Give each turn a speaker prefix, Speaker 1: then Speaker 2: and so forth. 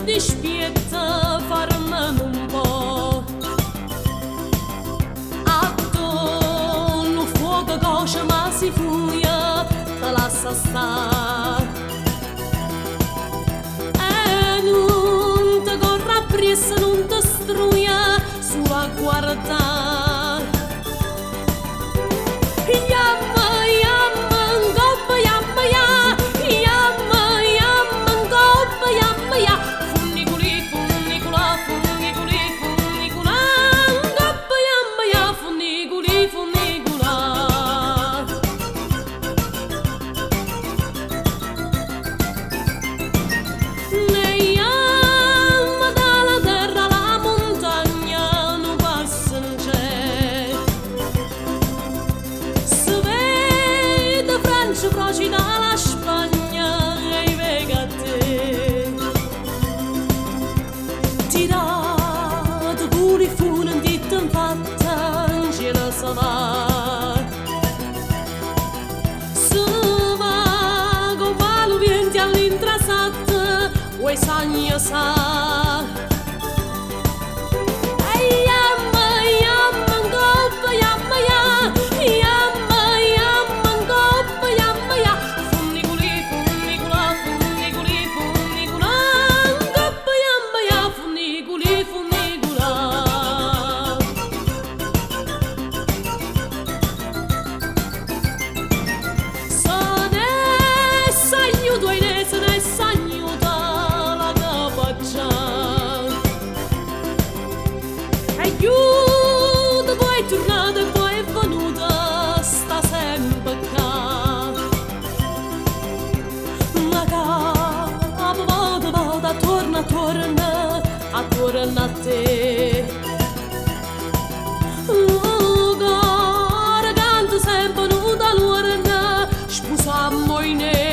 Speaker 1: dispietta farmi un po'. Attorno fuoco cosce ma si fuia, te lascia stare. E non te corra appresso, non te struia, su a guardare. Proci dalla Spagna e i vegate ti dato curi funen di te fatta ce la sa va se va con palo vienti all'intrasat vuoi sagna sa. Aiuto, poi è tornata e poi è venuta, sta sempre qua. Ma capo volta, torna a te. Cuore canta sempre nuda l'uorna, spusammo in